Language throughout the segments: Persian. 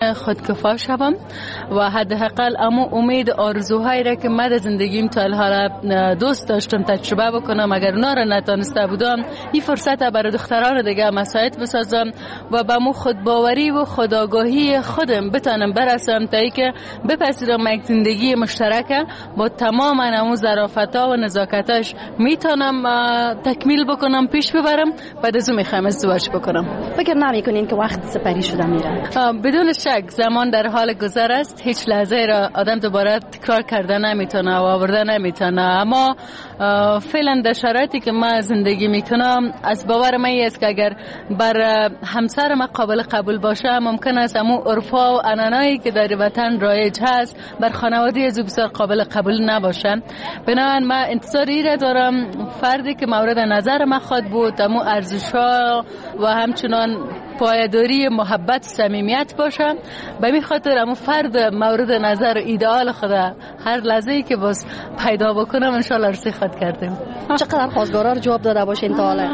نکنه خودکفا شوم و حداقل اما امید آرزوهایی را که من در زندگیم تا الحال دوست داشتم تجربه بکنم، اگر اونا را نتونسته بودم این فرصت برای دختران دیگه مساعد بسازم و با مو خودباوری و خودآگاهی خودم بتونم برسم تا اینکه بپذیرم یک زندگی مشترکه با تمام امو ظرافت‌ها و نزاکتاش میتونم تکمیل بکنم، پیش ببرم. بعد از اون میخوام ازدواج بکنم. فکر نمی‌کنین که وقت سپری شده میره؟ بدون شک زمان در حال گذر است، هیچ لحظه را آدم دوباره تکرار کرده نمیتونه و آورده نمیتونه، اما فعلا در شرایطی که من زندگی میکنم از باور من است که اگر بر همسر من قابل قبول باشه ممکن است امو عرفا و عنعنایی که در وطن رایج هست بر خانواده از بسیار قابل قبول نباشه. بنابراین من انتظاری را دارم فردی که مورد نظر من خود بود امو ارزش‌ها و همچنان پایداری محبت صمیمیت باشه. به این خاطر امو فرد مورد نظر و ایدئال خدا هر لحظه‌ای که باز پیدا بکنم ان شاء الله رسی خود کردیم. چقدر خواستگارا رو جواب داده باشین تا حالا؟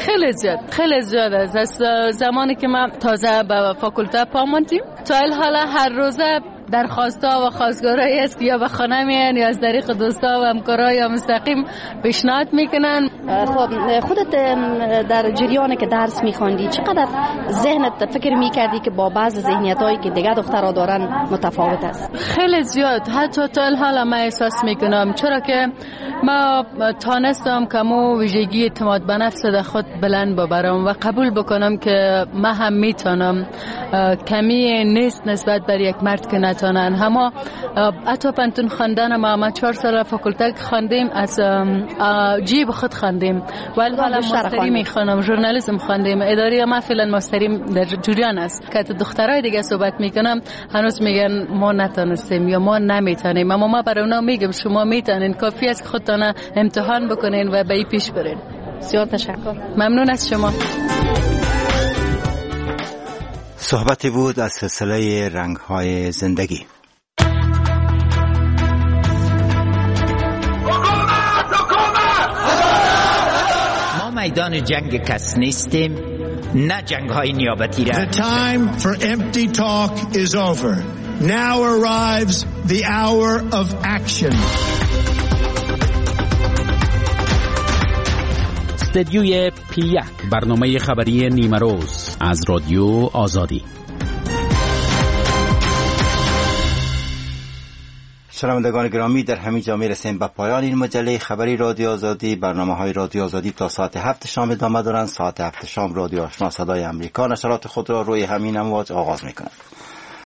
خیلی زیاد است. از زمانی که من تازه به فاکولته پاموندیم تا حالا هر روزه درخواستا و خواستگارایی است که یا به خانه میان یا از طریق دوستا و همکارا یا مستقیم پیشنهاد میکنن. خب خودت در جریانی که درس میخوندی چقدر ذهنت فکر میکردی که با بعض ذهنیتایی که دیگه دخترها دارن متفاوت است؟ خیلی زیاد، حتی تا حالا من احساس میکنم، چرا که ما تانستم که مو ویژگی اعتماد به نفس در خود بلند ببرم و قبول بکنم که من هم میتونم. کمی نیست نسبت بر یک مرد که نتونن. اما حتی پنتون خواندن ما 4 سال فاکولته خواندیم، از جیب خود خواندیم، ولی حالا ماستری میخوانم، ژورنالیسم خواندیم، اداری ما فعلا ماستریم در جریان است. که دخترای دیگه صحبت میکنم هنوز میگن ما نتونستیم یا ما نمیتونیم، اما ما برای اونا میگم شما میتونین، کافی است که خودتون امتحان بکنین و به این پیش برین. بسیار تشکر. ممنون از شما. صحبتی بود از سلسله رنگ‌های زندگی. ما میدان جنگ کس نیستیم، نه جنگ‌های نیابتی را. The time for empty talk is over. Now arrives the hour of action. استدیوی P1 برنامه خبری نیمه روز از رادیو آزادی. شنوندگان گرامی، در همین جا میرسیم به پایان این مجله خبری رادیو آزادی. برنامه‌های رادیو آزادی تا ساعت 7 شام ادامه دارند. ساعت 7 شام رادیو آشنا صدای امریکا نشرات خود را روی همین امواج آغاز می‌کند.